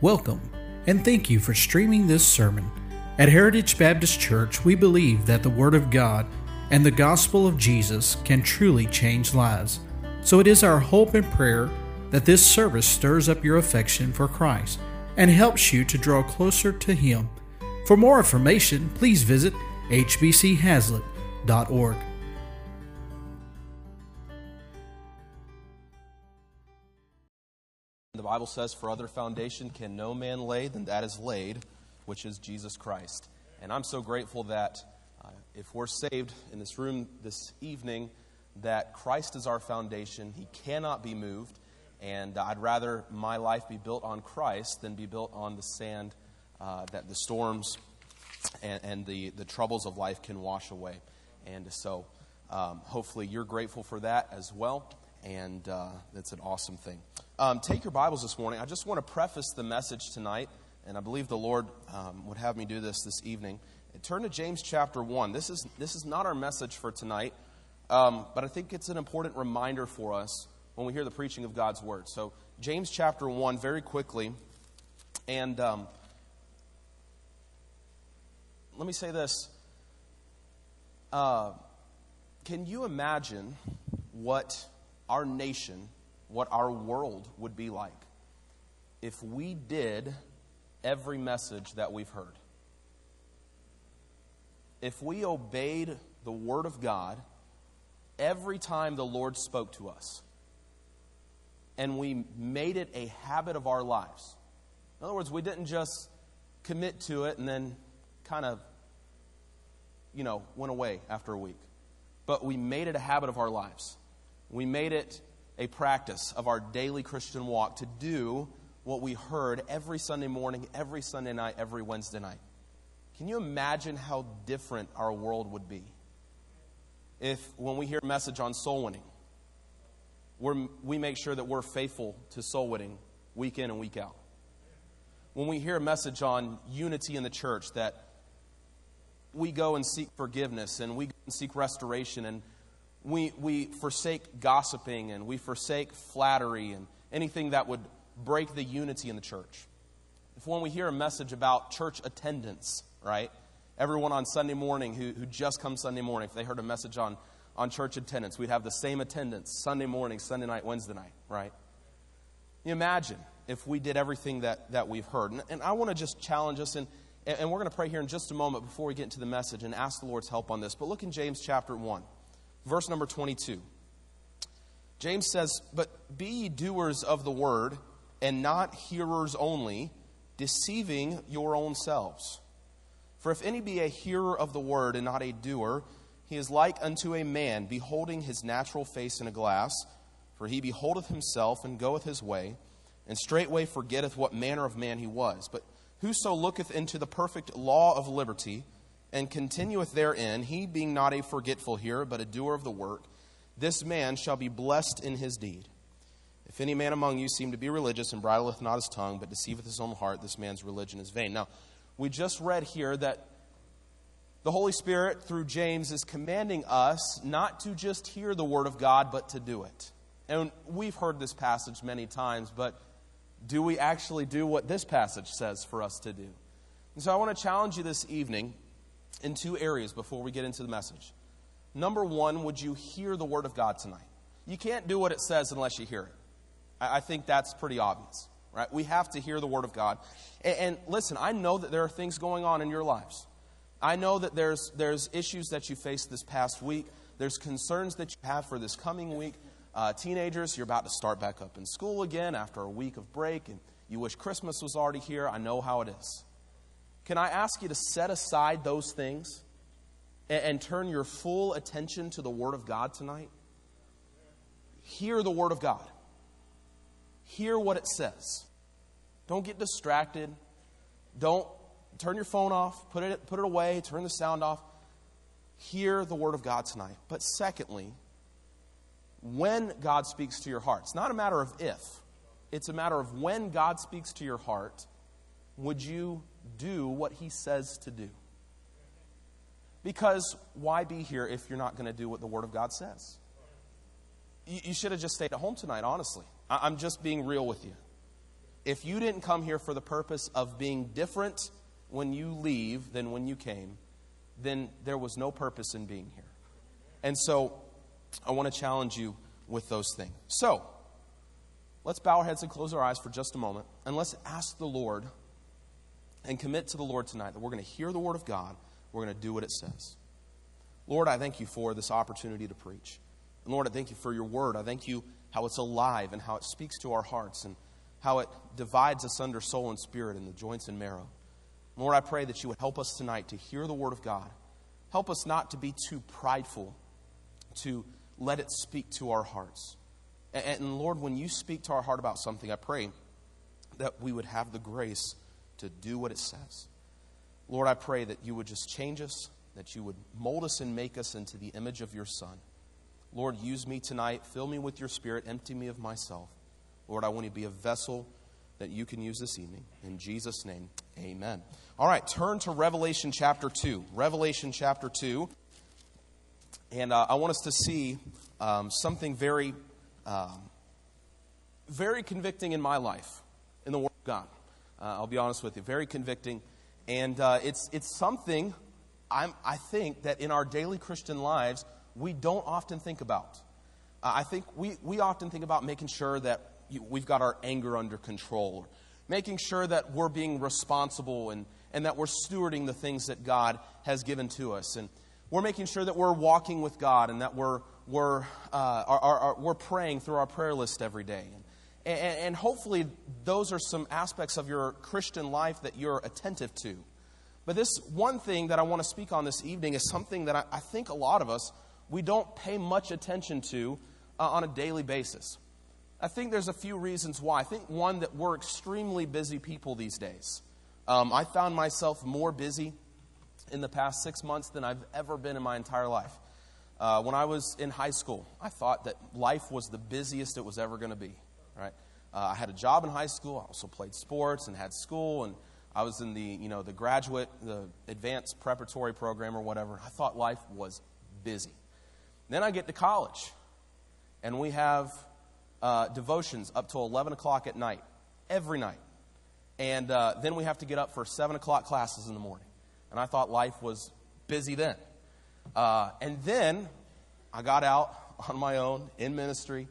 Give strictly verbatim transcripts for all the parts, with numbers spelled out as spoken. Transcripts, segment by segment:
Welcome, and thank you for streaming this sermon. At Heritage Baptist Church, we believe that the Word of God and the gospel of Jesus can truly change lives. So it is our hope and prayer that this service stirs up your affection for Christ and helps you to draw closer to Him. For more information, please visit h b c haslet dot org. The Bible says, "For other foundation can no man lay than that is laid, which is Jesus Christ." And I'm so grateful that uh, if we're saved in this room this evening, that Christ is our foundation. He cannot be moved. And I'd rather my life be built on Christ than be built on the sand uh, that the storms and, and the, the troubles of life can wash away. And so um, hopefully you're grateful for that as well. And uh, that's an awesome thing. Um, take your Bibles this morning. I just want to preface the message tonight, and I believe the Lord um, would have me do this this evening. Turn to James chapter one. This is this is not our message for tonight, um, but I think it's an important reminder for us when we hear the preaching of God's Word. So James chapter one, very quickly, and um, let me say this. Uh, can you imagine what our nation, what our world would be like if we did every message that we've heard? If we obeyed the Word of God every time the Lord spoke to us, and we made it a habit of our lives. In other words, we didn't just commit to it and then kind of, you know, went away after a week. But we made it a habit of our lives. We made it a practice of our daily Christian walk to do what we heard every Sunday morning, every Sunday night, every Wednesday night. Can you imagine how different our world would be if, when we hear a message on soul winning, we're, we make sure that we're faithful to soul winning week in and week out? When we hear a message on unity in the church, that we go and seek forgiveness and we go and seek restoration, and We we forsake gossiping, and we forsake flattery and anything that would break the unity in the church. If when we hear a message about church attendance, right? Everyone on Sunday morning who, who just comes Sunday morning, if they heard a message on, on church attendance, we'd have the same attendance Sunday morning, Sunday night, Wednesday night, right? Can you imagine if we did everything that, that we've heard? And, and I want to just challenge us, and, and we're going to pray here in just a moment before we get into the message and ask the Lord's help on this. But look in James chapter one. Verse number twenty-two. James says, "But be ye doers of the word, and not hearers only, deceiving your own selves. For if any be a hearer of the word, and not a doer, he is like unto a man beholding his natural face in a glass. For he beholdeth himself, and goeth his way, and straightway forgetteth what manner of man he was. But whoso looketh into the perfect law of liberty, and continueth therein, he being not a forgetful hearer, but a doer of the work, this man shall be blessed in his deed. If any man among you seem to be religious, and bridleth not his tongue, but deceiveth his own heart, this man's religion is vain." Now, we just read here that the Holy Spirit, through James, is commanding us not to just hear the Word of God, but to do it. And we've heard this passage many times, but do we actually do what this passage says for us to do? And so I want to challenge you this evening in two areas before we get into the message. Number one, would you hear the Word of God tonight? You can't do what it says unless you hear it. I think that's pretty obvious, right? We have to hear the Word of God. And, and listen, I know that there are things going on in your lives. I know that there's there's issues that you faced this past week. There's concerns that you have for this coming week. Uh, teenagers, you're about to start back up in school again after a week of break, and you wish Christmas was already here. I know how it is. Can I ask you to set aside those things and, and turn your full attention to the Word of God tonight? Hear the Word of God. Hear what it says. Don't get distracted. Don't turn your phone off. Put it, put it away. Turn the sound off. Hear the Word of God tonight. But secondly, when God speaks to your heart, it's not a matter of if. It's a matter of when God speaks to your heart, would you do what He says to do? Because why be here if you're not going to do what the Word of God says? You, you should have just stayed at home tonight, honestly. I, I'm just being real with you. if you didn't come here for the purpose of being different when you leave than when you came, then there was no purpose in being here. And so I want to challenge you with those things. So let's bow our heads and close our eyes for just a moment, and let's ask the Lord and commit to the Lord tonight that we're going to hear the Word of God. We're going to do what it says. Lord, I thank you for this opportunity to preach. And Lord, I thank you for your Word. I thank you how it's alive and how it speaks to our hearts and how it divides us under soul and spirit in the joints and marrow. Lord, I pray that you would help us tonight to hear the Word of God. Help us not to be too prideful, to let it speak to our hearts. And, and Lord, when you speak to our heart about something, I pray that we would have the grace to do what it says. Lord, I pray that you would just change us, that you would mold us and make us into the image of your Son. Lord, use me tonight. Fill me with your Spirit. Empty me of myself. Lord, I want to be a vessel that you can use this evening. In Jesus' name, amen. All right, turn to Revelation chapter two. Revelation chapter two. And uh, I want us to see um, something very, um, very convicting in my life, in the Word of God. Uh, I'll be honest with you, very convicting. And uh, it's it's something I'm, I think that in our daily Christian lives, we don't often think about. Uh, I think we, we often think about making sure that you, we've got our anger under control, making sure that we're being responsible and, and that we're stewarding the things that God has given to us. And we're making sure that we're walking with God and that we're, we're, uh, are, are, are, we're praying through our prayer list every day. And, and, and hopefully those are some aspects of your Christian life that you're attentive to. But this one thing that I want to speak on this evening is something that I, I think a lot of us, we don't pay much attention to uh, on a daily basis. I think there's a few reasons why. I think one, that we're extremely busy people these days. Um, I found myself more busy in the past six months than I've ever been in my entire life. Uh, when I was in high school, I thought that life was the busiest it was ever going to be. Right? Uh, I had a job in high school. I also played sports and had school, and I was in the you know the graduate, the advanced preparatory program or whatever. I thought life was busy. Then I get to college, and we have uh, devotions up till eleven o'clock at night, every night. And uh, then we have to get up for seven o'clock classes in the morning. And I thought life was busy then. Uh, and then I got out on my own in ministry.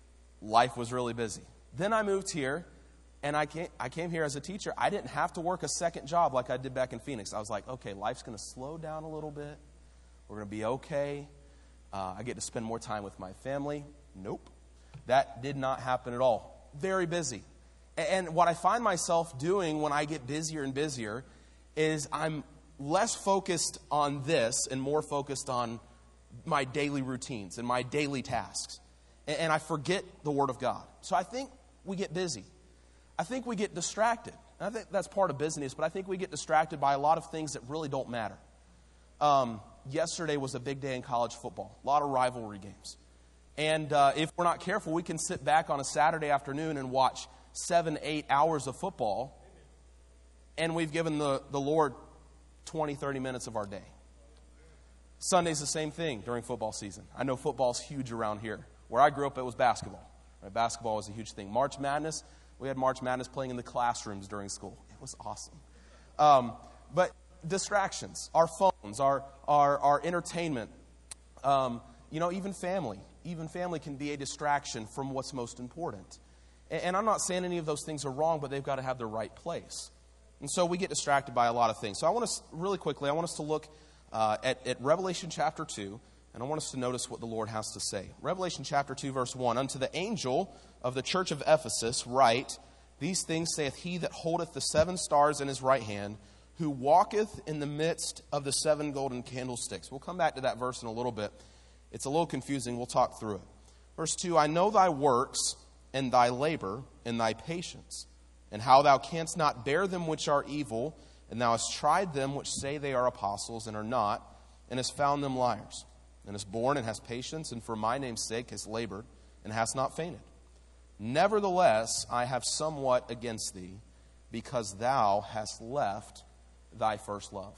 Life was really busy. Then I moved here, and I came, I came here as a teacher. I didn't have to work a second job like I did back in Phoenix. I was like, okay, life's going to slow down a little bit. We're going to be okay. Uh, I get to spend more time with my family. Nope. That did not happen at all. Very busy. And what I find myself doing when I get busier and busier is I'm less focused on this and more focused on my daily routines and my daily tasks. And I forget the Word of God. So I think we get busy. I think we get distracted. And I think that's part of business, but I think we get distracted by a lot of things that really don't matter. Um, yesterday was a big day in college football. A lot of rivalry games. And uh, if we're not careful, we can sit back on a Saturday afternoon and watch seven, eight hours of football, and we've given the, the Lord twenty, thirty minutes of our day. Sunday's the same thing during football season. I know football's huge around here. Where I grew up, it was basketball. Right? Basketball was a huge thing. March Madness, we had March Madness playing in the classrooms during school. It was awesome. Um, but distractions, our phones, our, our, our entertainment, um, you know, even family. Even family can be a distraction from what's most important. And, and I'm not saying any of those things are wrong, but they've got to have their right place. And so we get distracted by a lot of things. So I want us, really quickly, I want us to look uh, at, at Revelation chapter two, and I want us to notice what the Lord has to say. Revelation chapter two, verse one, "Unto the angel of the church of Ephesus write, These things saith he that holdeth the seven stars in his right hand, who walketh in the midst of the seven golden candlesticks." We'll come back to that verse in a little bit. It's a little confusing. We'll talk through it. Verse two, "I know thy works, and thy labor, and thy patience, and how thou canst not bear them which are evil, and thou hast tried them which say they are apostles, and are not, and hast found them liars, and hast borne and hast patience, and for my name's sake hast labored, and hast not fainted. Nevertheless, I have somewhat against thee, because thou hast left thy first love."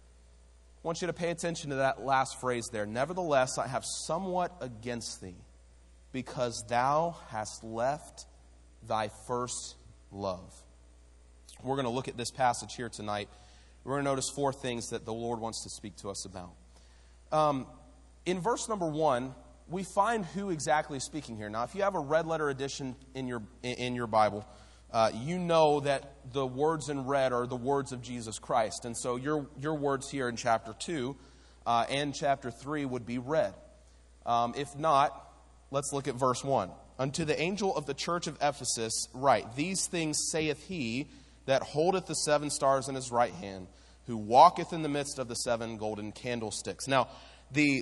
I want you to pay attention to that last phrase there. "Nevertheless, I have somewhat against thee, because thou hast left thy first love. We're going to look at this passage here tonight. We're going to notice four things that the Lord wants to speak to us about. Um, in verse number one, we find who exactly is speaking here. Now, if you have a red letter edition in your in your Bible, uh, you know that the words in red are the words of Jesus Christ. And so your your words here in chapter two uh, and chapter three would be red. Um, if not, let's look at verse one. Unto the angel of the church of Ephesus write, These things saith he that holdeth the seven stars in his right hand, who walketh in the midst of the seven golden candlesticks. Now, the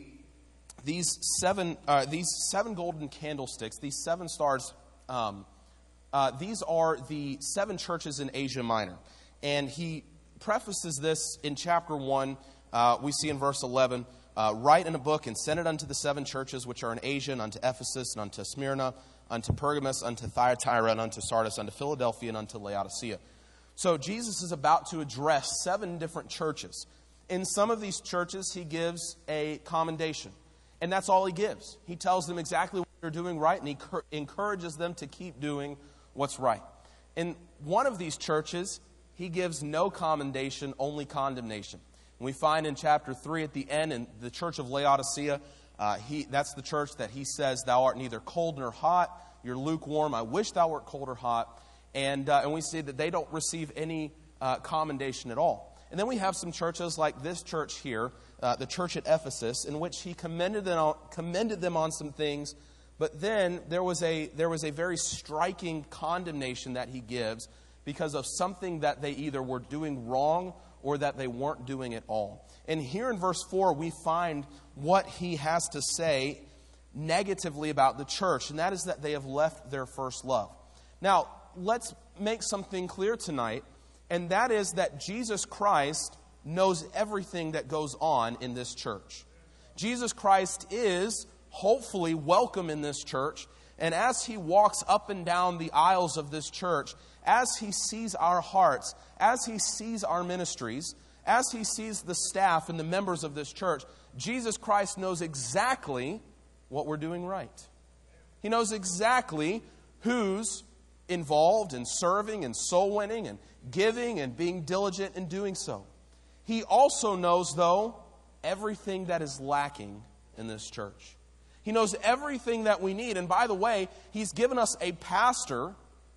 these seven uh, these seven golden candlesticks, these seven stars, um, uh, these are the seven churches in Asia Minor. And he prefaces this in chapter one. Uh, we see in verse eleven, Uh, write in a book and send it unto the seven churches which are in Asia, and unto Ephesus, and unto Smyrna, unto Pergamos, unto Thyatira, and unto Sardis, unto Philadelphia, and unto Laodicea. So Jesus is about to address seven different churches. In some of these churches, he gives a commendation. And that's all he gives. He tells them exactly what they're doing right, and he cur- encourages them to keep doing what's right. In one of these churches, he gives no commendation, only condemnation. We find in chapter three at the end, in the church of Laodicea, uh, he, that's the church that he says, Thou art neither cold nor hot, you're lukewarm, I wish thou wert cold or hot. And, uh, and we see that they don't receive any uh, commendation at all. And then we have some churches like this church here, uh, the church at Ephesus, in which he commended them on, commended them on some things, but then there was a there was a very striking condemnation that he gives because of something that they either were doing wrong or that they weren't doing at all. And here in verse four, we find what he has to say negatively about the church, and that is that they have left their first love. Now, let's make something clear tonight, and that is that Jesus Christ knows everything that goes on in this church. Jesus Christ is hopefully welcome in this church, and as he walks up and down the aisles of this church, as he sees our hearts, as he sees our ministries, as he sees the staff and the members of this church, Jesus Christ knows exactly what we're doing right. He knows exactly who's involved in serving and soul winning and giving and being diligent in doing so. He also knows, though, everything that is lacking in this church. He knows everything that we need. And by the way, he's given us a pastor,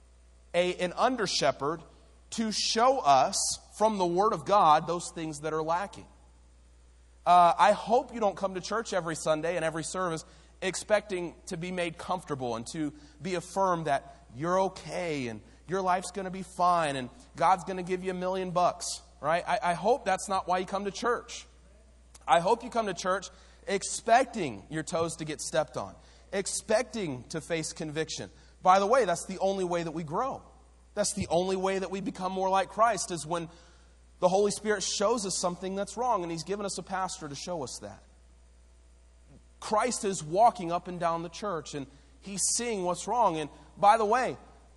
a, an under-shepherd, to show us from the Word of God those things that are lacking. Uh, I hope you don't come to church every Sunday and every service expecting to be made comfortable and to be affirmed that you're okay and your life's going to be fine and God's going to give you a million bucks, right? I, I hope that's not why you come to church. I hope you come to church expecting your toes to get stepped on, expecting to face conviction. By the way, that's the only way that we grow. That's the only way that we become more like Christ, is when the Holy Spirit shows us something that's wrong, and He's given us a pastor to show us that. Christ is walking up and down the church, and He's seeing what's wrong. And by the way,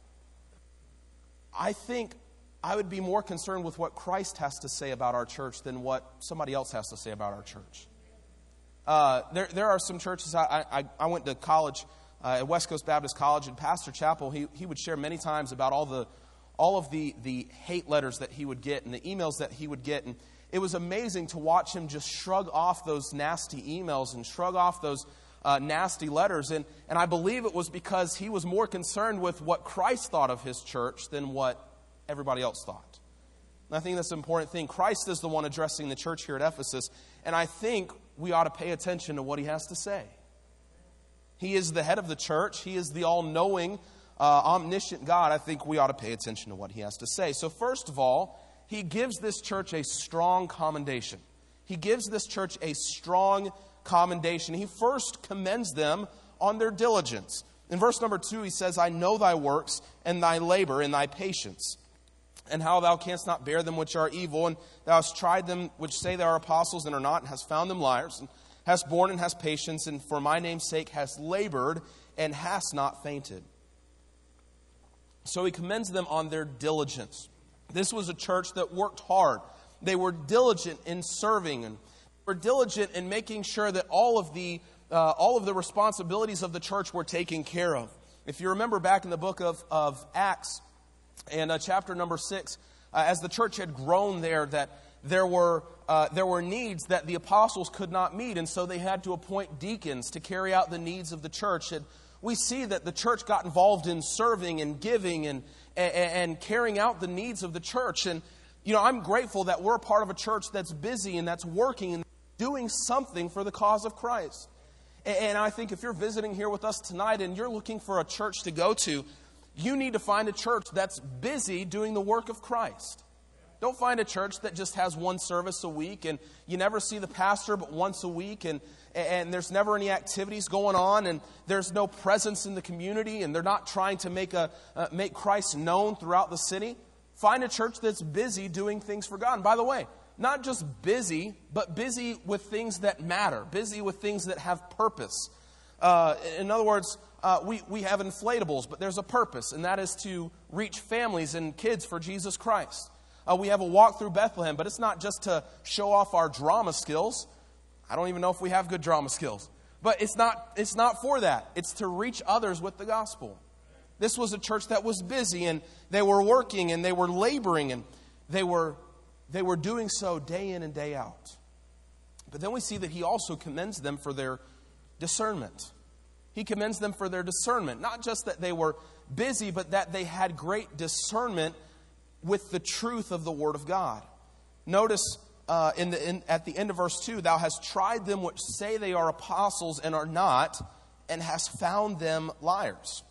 I think I would be more concerned with what Christ has to say about our church than what somebody else has to say about our church. Uh, there, there are some churches. I, I, I went to college uh, at West Coast Baptist College, and Pastor Chappell, he, he would share many times about all the all of the, the hate letters that he would get and the emails that he would get. And it was amazing to watch him just shrug off those nasty emails and shrug off those uh, nasty letters. And, and I believe it was because he was more concerned with what Christ thought of his church than what everybody else thought. And I think that's an important thing. Christ is the one addressing the church here at Ephesus, and I think we ought to pay attention to what he has to say. He is the head of the church. He is the all-knowing, uh, omniscient God. I think we ought to pay attention to what he has to say. So first of all, he gives this church a strong commendation. He gives this church a strong commendation. He first commends them on their diligence. In verse number two, he says, I know thy works and thy labor and thy patience, and how thou canst not bear them which are evil, and thou hast tried them which say they are apostles and are not, and hast found them liars, and hast borne and hast patience, and for my name's sake hast labored and hast not fainted. So he commends them on their diligence. This was a church that worked hard. They were diligent in serving, and were diligent in making sure that all of the uh, all of the responsibilities of the church were taken care of. If you remember back in the book of, of Acts, in uh, chapter number six, uh, as the church had grown there, that there were uh, there were needs that the apostles could not meet, and so they had to appoint deacons to carry out the needs of the church. And we see that the church got involved in serving and giving and, and, and carrying out the needs of the church. And, you know, I'm grateful that we're a part of a church that's busy and that's working and doing something for the cause of Christ. And, and I think if you're visiting here with us tonight and you're looking for a church to go to, you need to find a church that's busy doing the work of Christ. Don't find a church that just has one service a week and you never see the pastor but once a week and and there's never any activities going on and there's no presence in the community and they're not trying to make a uh, make Christ known throughout the city. Find a church that's busy doing things for God. And by the way, not just busy, but busy with things that matter, busy with things that have purpose. Uh, in other words, uh, we, we have inflatables, but there's a purpose, and that is to reach families and kids for Jesus Christ. Uh, we have a walk through Bethlehem, but it's not just to show off our drama skills. I don't even know if we have good drama skills. But it's not, it's not for that. It's to reach others with the gospel. This was a church that was busy, and they were working, and they were laboring, and they were, they were doing so day in and day out. But then we see that he also commends them for their discernment. He commends them for their discernment. Not just that they were busy, but that they had great discernment with the truth of the Word of God. Notice uh, in the, in, at the end of verse two, thou hast tried them which say they are apostles and are not, and hast found them liars.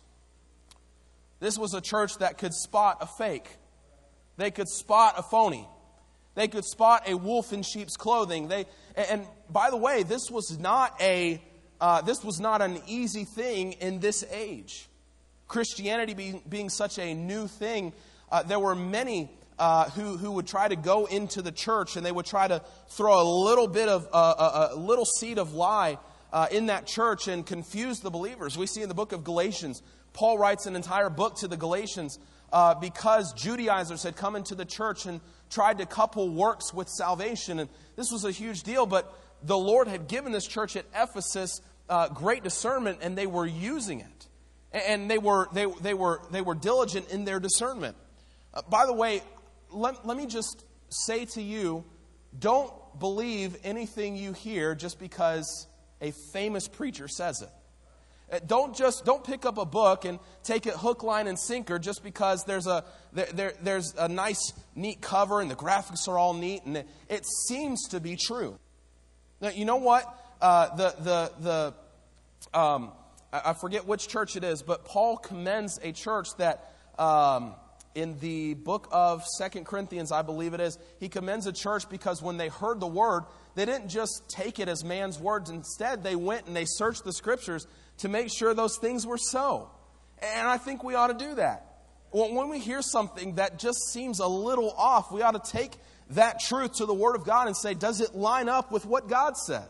This was a church that could spot a fake. They could spot a phony. They could spot a wolf in sheep's clothing. They, and by the way, this was not a uh, this was not an easy thing in this age. Christianity being, being such a new thing, uh, there were many uh, who who would try to go into the church and they would try to throw a little bit of uh, a, a little seed of lie uh, in that church and confuse the believers. We see in the book of Galatians, Paul writes an entire book to the Galatians uh, because Judaizers had come into the church and tried to couple works with salvation. And this was a huge deal, but the Lord had given this church at Ephesus uh, great discernment, and they were using it. And they were they they were they were diligent in their discernment. Uh, by the way, let, let me just say to you, don't believe anything you hear just because a famous preacher says it. Don't just don't pick up a book and take it hook, line, and sinker just because there's a there, there there's a nice, neat cover and the graphics are all neat and it, it seems to be true. Now, you know what? Uh, the the the um, I, I forget which church it is, but Paul commends a church that um, in the book of Second Corinthians, I believe it is, he commends a church because when they heard the word, they didn't just take it as man's words. Instead, they went and they searched the scriptures to make sure those things were so. And I think we ought to do that. When we hear something that just seems a little off, we ought to take that truth to the Word of God and say, does it line up with what God said?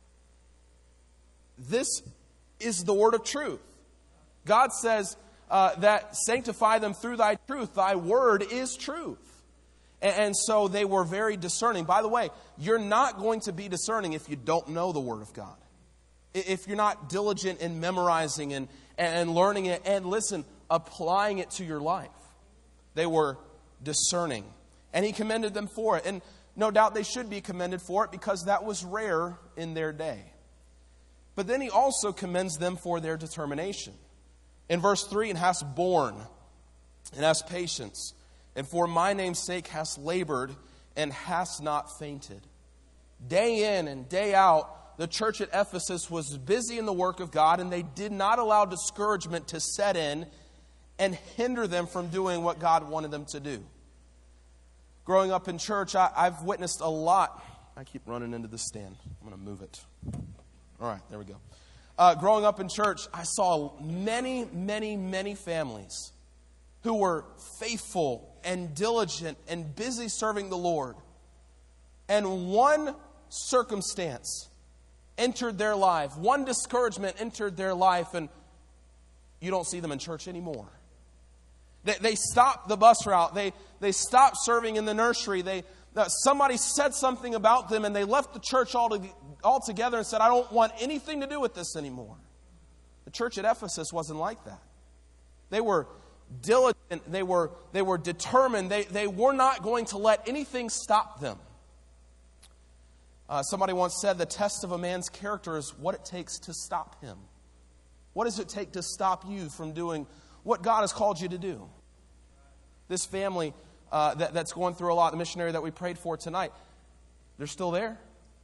This is the word of truth. God says uh, that sanctify them through thy truth. Thy word is truth. And, and so they were very discerning. By the way, you're not going to be discerning if you don't know the Word of God. If you're not diligent in memorizing and, and learning it and, listen, applying it to your life. They were discerning. And he commended them for it. And no doubt they should be commended for it because that was rare in their day. But then he also commends them for their determination. In verse three, and hast borne, and hast patience, and for my name's sake hast labored, and hast not fainted. Day in and day out, the church at Ephesus was busy in the work of God, and they did not allow discouragement to set in and hinder them from doing what God wanted them to do. Growing up in church, I, I've witnessed a lot. I keep running into the stand. I'm going to move it. All right, there we go. Uh, growing up in church, I saw many, many, many families who were faithful and diligent and busy serving the Lord. And one circumstance entered their life. One discouragement entered their life, and you don't see them in church anymore. They, they stopped the bus route. They, they stopped serving in the nursery. They, uh, somebody said something about them, and they left the church altogether. altogether and said, I don't want anything to do with this anymore. The church at Ephesus wasn't like that. They were diligent. They were, they were determined. They, they were not going to let anything stop them. Uh, somebody once said the test of a man's character is what it takes to stop him. What does it take to stop you from doing what God has called you to do? This family uh, that, that's going through a lot, the missionary that we prayed for tonight, they're still there.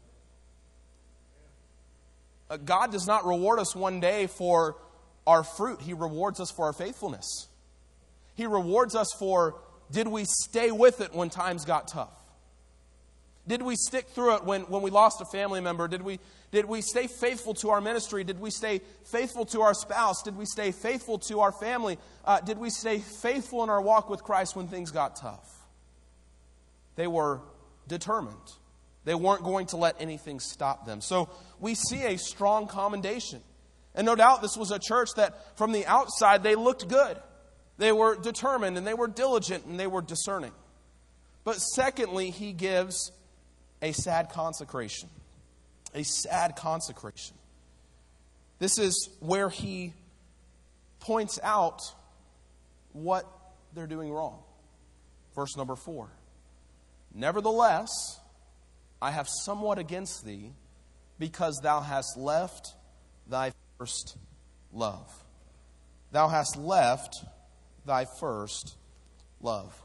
Uh, God does not reward us one day for our fruit. He rewards us for our faithfulness. He rewards us for, did we stay with it when times got tough? Did we stick through it when, when we lost a family member? Did we, did we stay faithful to our ministry? Did we stay faithful to our spouse? Did we stay faithful to our family? Uh, did we stay faithful in our walk with Christ when things got tough? They were determined. They weren't going to let anything stop them. So we see a strong commendation. And no doubt this was a church that from the outside they looked good. They were determined and they were diligent and they were discerning. But secondly, he gives a sad consecration. A sad consecration. This is where he points out what they're doing wrong. Verse number four. Nevertheless, I have somewhat against thee, because thou hast left thy first love. Thou hast left thy first love.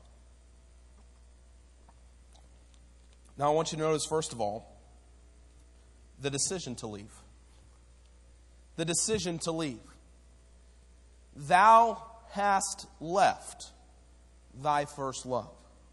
Now I want you to notice, first of all, the decision to leave. The decision to leave. Thou hast left thy first love.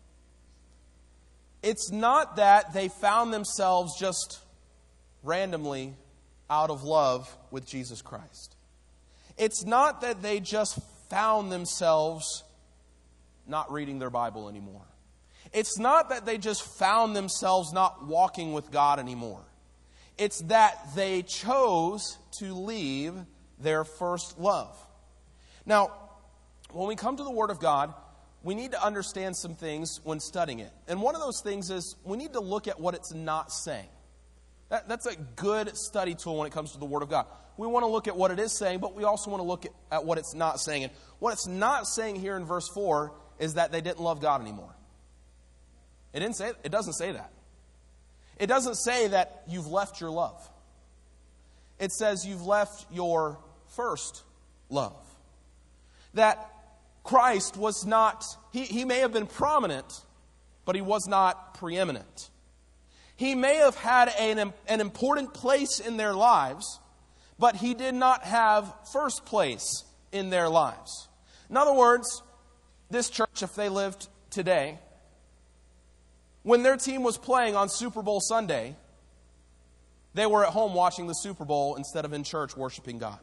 It's not that they found themselves just randomly out of love with Jesus Christ. It's not that they just found themselves not reading their Bible anymore. It's not that they just found themselves not walking with God anymore. It's that they chose to leave their first love. Now, when we come to the Word of God, we need to understand some things when studying it. And one of those things is we need to look at what it's not saying. That, that's a good study tool when it comes to the Word of God. We want to look at what it is saying, but we also want to look at, at what it's not saying. And what it's not saying here in verse four is that they didn't love God anymore. It didn't say, it doesn't say that. It doesn't say that you've left your love. It says you've left your first love. That Christ was not, he, he may have been prominent, but he was not preeminent. He may have had an, an important place in their lives, but he did not have first place in their lives. In other words, this church, if they lived today, when their team was playing on Super Bowl Sunday, they were at home watching the Super Bowl instead of in church worshiping God.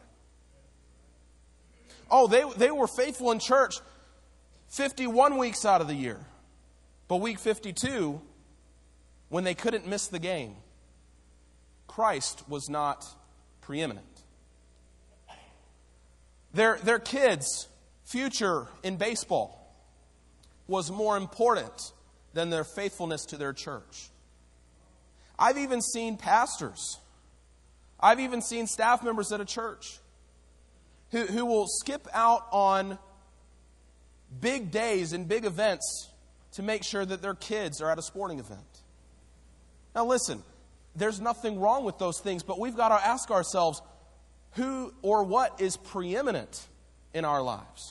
Oh, they, they were faithful in church fifty-one weeks out of the year. But week fifty-two, when they couldn't miss the game, Christ was not preeminent. Their, their kids' future in baseball was more important than their faithfulness to their church. I've even seen pastors, I've even seen staff members at a church who, who will skip out on big days and big events to make sure that their kids are at a sporting event. Now listen, there's nothing wrong with those things, but we've got to ask ourselves, who or what is preeminent in our lives?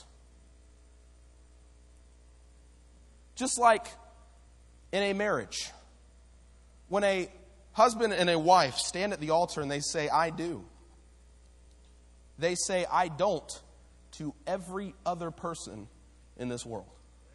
Just like in a marriage, when a husband and a wife stand at the altar and they say, I do, they say, I don't, to every other person in this world.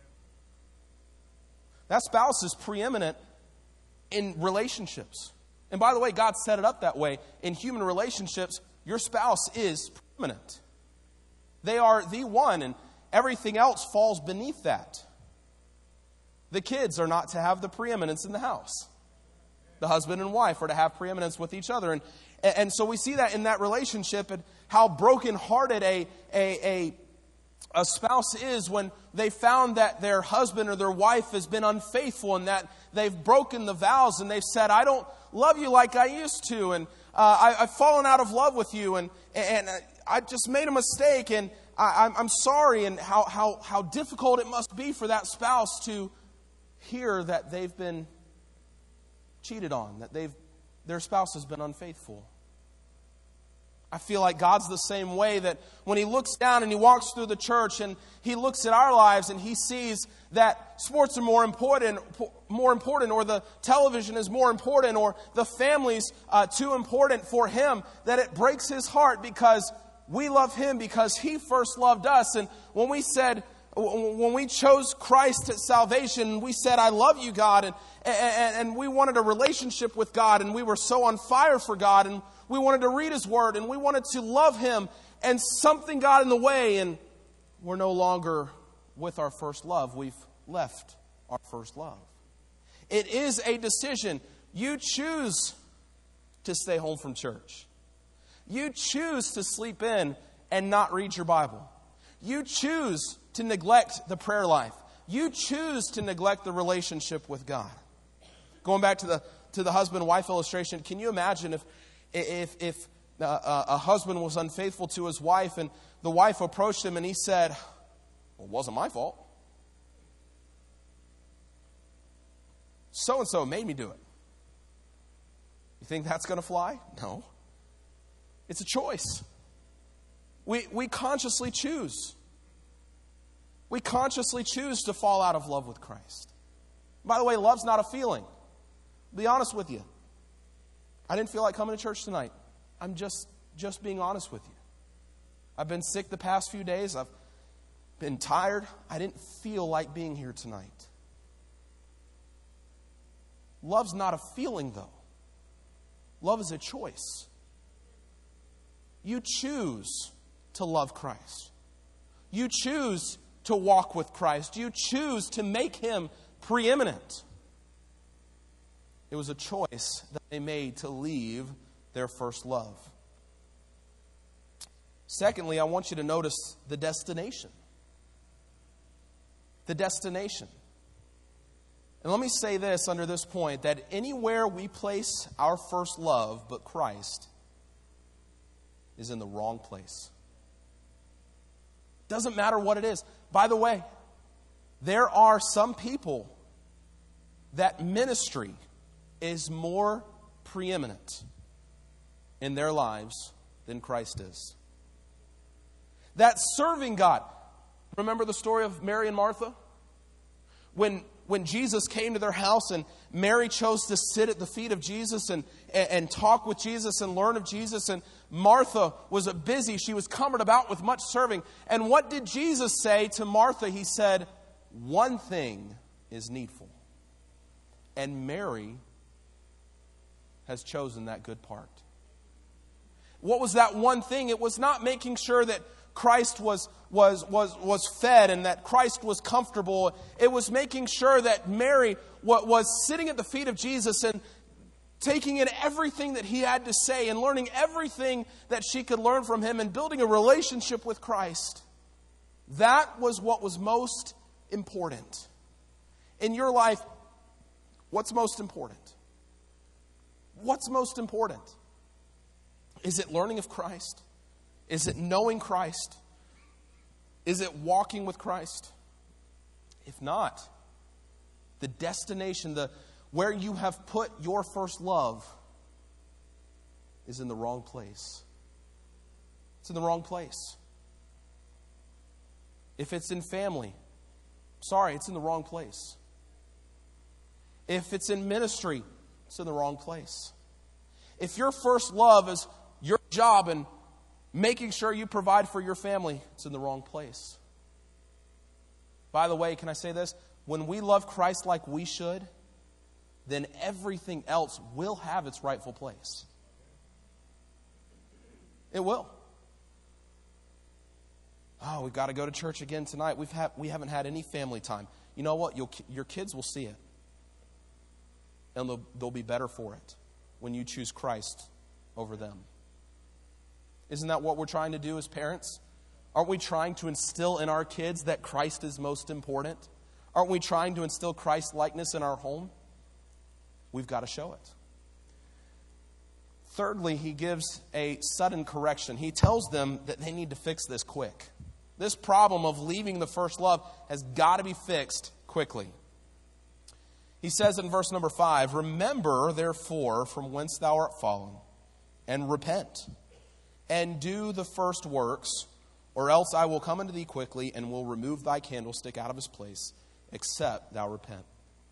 That spouse is preeminent in relationships. And by the way, God set it up that way. In human relationships, your spouse is preeminent. They are the one, and everything else falls beneath that. The kids are not to have the preeminence in the house. The husband and wife are to have preeminence with each other. And, and so we see that in that relationship, and how brokenhearted a, a, a, a spouse is when they found that their husband or their wife has been unfaithful, and that they've broken the vows and they've said, I don't love you like I used to, and uh, I, I've fallen out of love with you, and, and I just made a mistake, and I, I'm, I'm sorry, and how, how, how difficult it must be for that spouse to hear that they've been cheated on, that they've their spouse has been unfaithful. I feel like God's the same way, that when He looks down and He walks through the church and He looks at our lives and He sees that sports are more important, more important, or the television is more important, or the family's uh, too important for Him, that it breaks His heart because we love Him because He first loved us. And when we said, when we chose Christ at salvation, we said, I love you, God, and, and, and we wanted a relationship with God, and we were so on fire for God, and we wanted to read His Word, and we wanted to love Him, and something got in the way, and we're no longer with our first love. We've left our first love. It is a decision. You choose to stay home from church. You choose to sleep in and not read your Bible. You choose to neglect the prayer life. You choose to neglect the relationship with God. Going back to the to the husband-wife illustration, can you imagine if if if uh, a husband was unfaithful to his wife and the wife approached him and he said, well, it wasn't my fault. So-and-so made me do it. You think that's going to fly? No. It's a choice. We we consciously choose. We consciously choose to fall out of love with Christ. By the way, love's not a feeling. I'll be honest with you. I didn't feel like coming to church tonight. I'm just, just being honest with you. I've been sick the past few days. I've been tired. I didn't feel like being here tonight. Love's not a feeling, though. Love is a choice. You choose to love Christ. You choose to walk with Christ. You choose to make Him preeminent. It was a choice that they made to leave their first love. Secondly, I want you to notice the destination. The destination. And let me say this under this point, that anywhere we place our first love but Christ is in the wrong place. Doesn't matter what it is. By the way, there are some people that ministry is more preeminent in their lives than Christ is. That serving God. Remember the story of Mary and Martha? When when Jesus came to their house and Mary chose to sit at the feet of Jesus and, and, and talk with Jesus and learn of Jesus, and Martha was busy. She was cumbered about with much serving. And what did Jesus say to Martha? He said, one thing is needful. And Mary has chosen that good part. What was that one thing? It was not making sure that Christ was, was, was, was fed and that Christ was comfortable. It was making sure that Mary was sitting at the feet of Jesus and taking in everything that He had to say and learning everything that she could learn from Him and building a relationship with Christ. That was what was most important. In your life, what's most important? What's most important? Is it learning of Christ? Is it knowing Christ? Is it walking with Christ? If not, the destination, the where you have put your first love is in the wrong place. It's in the wrong place. If it's in family, sorry, it's in the wrong place. If it's in ministry, it's in the wrong place. If your first love is your job and making sure you provide for your family, it's in the wrong place. By the way, can I say this? When we love Christ like we should, then everything else will have its rightful place. It will. Oh, we've got to go to church again tonight. We've had, we haven't had any family time. You know what? You'll, your kids will see it. And they'll, they'll be better for it when you choose Christ over them. Isn't that what we're trying to do as parents? Aren't we trying to instill in our kids that Christ is most important? Aren't we trying to instill Christ-likeness in our home? We've got to show it. Thirdly, he gives a sudden correction. He tells them that they need to fix this quick. This problem of leaving the first love has got to be fixed quickly. He says in verse number five, "Remember, therefore, from whence thou art fallen, and repent, and do the first works, or else I will come unto thee quickly, and will remove thy candlestick out of his place, except thou repent."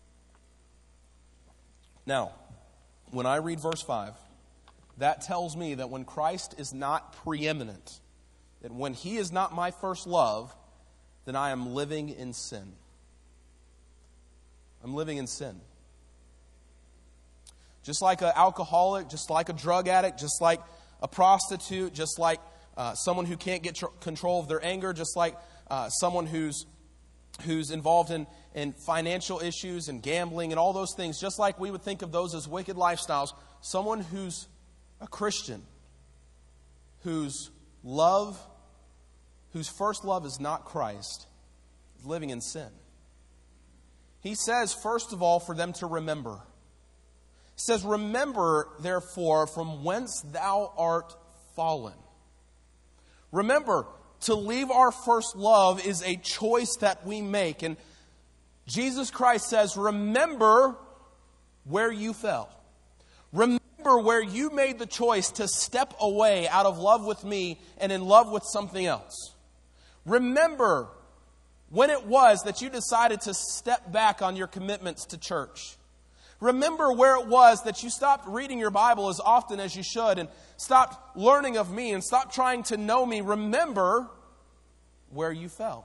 Now, when I read verse five, that tells me that when Christ is not preeminent, that when he is not my first love, then I am living in sin. I'm living in sin. Just like an alcoholic, just like a drug addict, just like a prostitute, just like uh, someone who can't get tr- control of their anger, just like uh, someone who's who's involved in, in financial issues and gambling and all those things, just like we would think of those as wicked lifestyles, someone who's a Christian, whose love, whose first love is not Christ, is living in sin. He says, first of all, for them to remember. He says, "Remember, therefore, from whence thou art fallen." Remember, to leave our first love is a choice that we make. And Jesus Christ says, remember where you fell. Remember where you made the choice to step away out of love with me and in love with something else. Remember when it was that you decided to step back on your commitments to church. Remember where it was that you stopped reading your Bible as often as you should and stopped learning of me and stopped trying to know me. Remember where you fell.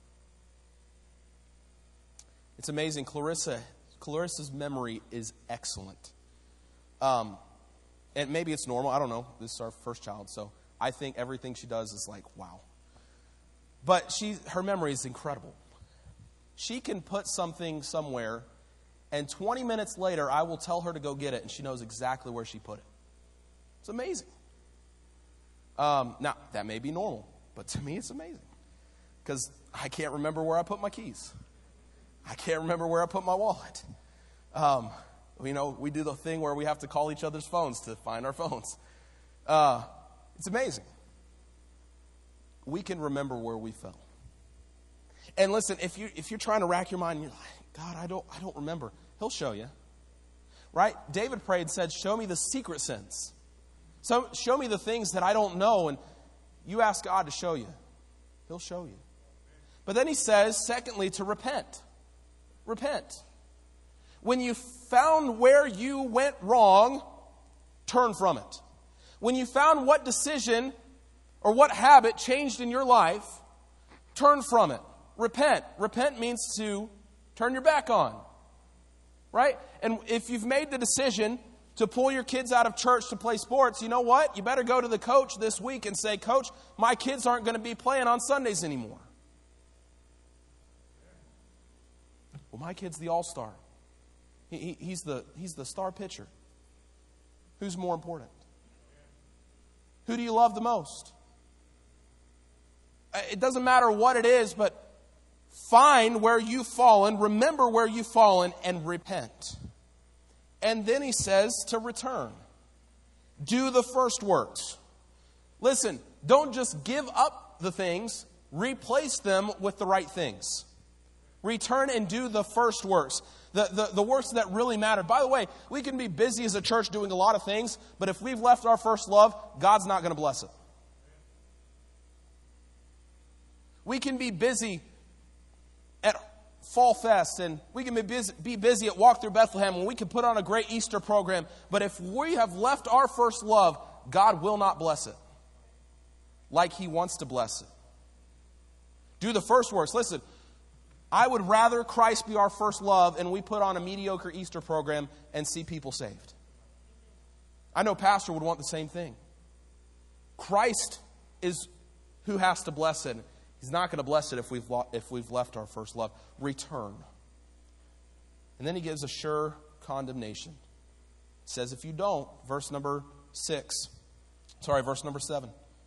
It's amazing. Clarissa, Clarissa's memory is excellent. Um, and maybe it's normal. I don't know. This is our first child, so I think everything she does is like, wow. But she, her memory is incredible. She can put something somewhere, and twenty minutes later, I will tell her to go get it, and she knows exactly where she put it. It's amazing. Um, now, that may be normal, but to me, it's amazing. Because I can't remember where I put my keys. I can't remember where I put my wallet. Um, you know, we do the thing where we have to call each other's phones to find our phones. Uh, it's amazing. We can remember where we fell. And listen, if you if you're trying to rack your mind, and you're like, God, I don't I don't remember. He'll show you. Right? David prayed and said, show me the secret sins. So show me the things that I don't know. And you ask God to show you. He'll show you. But then he says, secondly, to repent. Repent. When you found where you went wrong, turn from it. When you found what decision or what habit changed in your life, turn from it. Repent. Repent means to turn your back on. Right? And if you've made the decision to pull your kids out of church to play sports, you know what? You better go to the coach this week and say, Coach, my kids aren't going to be playing on Sundays anymore. Well, my kid's the all-star. He, he, he's the, he's the star pitcher. Who's more important? Who do you love the most? It doesn't matter what it is, but find where you've fallen, remember where you've fallen, and repent. And then he says to return. Do the first works. Listen, don't just give up the things, replace them with the right things. Return and do the first works. The, the, the works that really matter. By the way, we can be busy as a church doing a lot of things, but if we've left our first love, God's not going to bless it. We can be busy at Fall Fest, and we can be busy, be busy at Walk Through Bethlehem, and we can put on a great Easter program. But if we have left our first love, God will not bless it like He wants to bless it. Do the first works. Listen, I would rather Christ be our first love and we put on a mediocre Easter program and see people saved. I know Pastor would want the same thing. Christ is who has to bless it. He's not going to bless it if we've if we've left our first love. Return. And then he gives a sure condemnation. He says if you don't, verse number six. Sorry, verse number seven.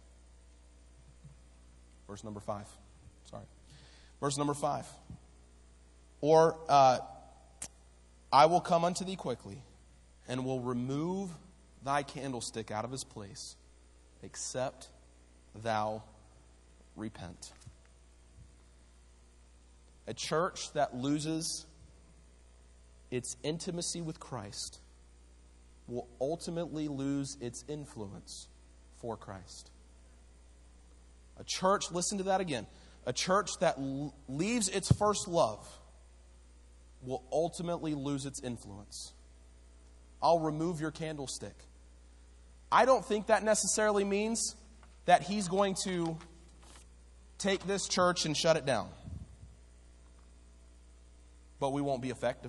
Verse number five. Sorry. Verse number five. Or uh, I will come unto thee quickly, and will remove thy candlestick out of his place, except thou repent. A church that loses its intimacy with Christ will ultimately lose its influence for Christ. A church, listen to that again, a church that l- leaves its first love will ultimately lose its influence. I'll remove your candlestick. I don't think that necessarily means that he's going to take this church and shut it down. But we won't be effective.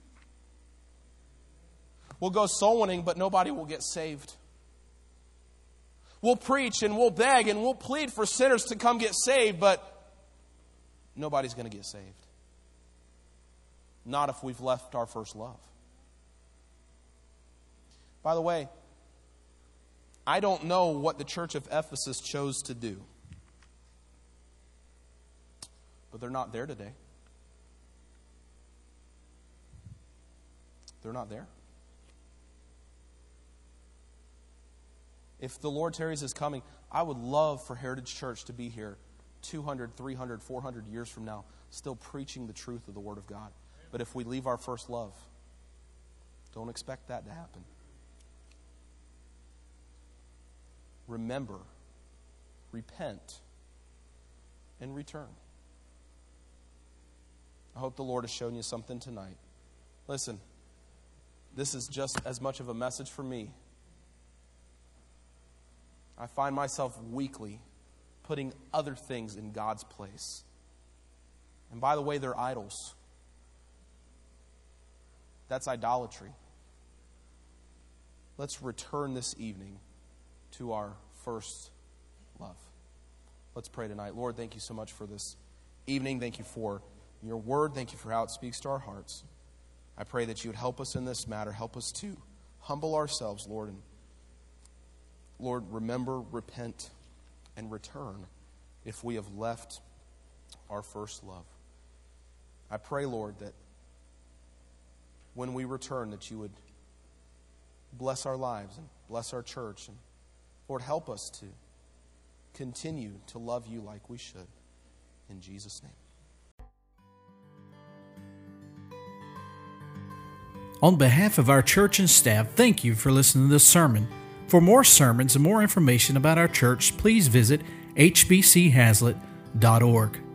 We'll go soul winning, but nobody will get saved. We'll preach and we'll beg and we'll plead for sinners to come get saved, but nobody's going to get saved. Not if we've left our first love. By the way, I don't know what the church of Ephesus chose to do. But they're not there today. They're not there. If the Lord tarries is coming, I would love for Heritage Church to be here two hundred, three hundred, four hundred years from now, still preaching the truth of the Word of God. But if we leave our first love, don't expect that to happen. Remember, repent, and return. I hope the Lord has shown you something tonight. Listen, this is just as much of a message for me. I find myself weekly putting other things in God's place. And by the way, they're idols. That's idolatry. Let's return this evening to our first love. Let's pray tonight. Lord, thank you so much for this evening. Thank you for your word. Thank you for how it speaks to our hearts. I pray that you would help us in this matter. Help us to humble ourselves, Lord, and Lord, remember, repent, and return if we have left our first love. I pray, Lord, that when we return, that you would bless our lives and bless our church. And Lord, help us to continue to love you like we should. In Jesus' name. On behalf of our church and staff, thank you for listening to this sermon. For more sermons and more information about our church, please visit h b c haslet dot org.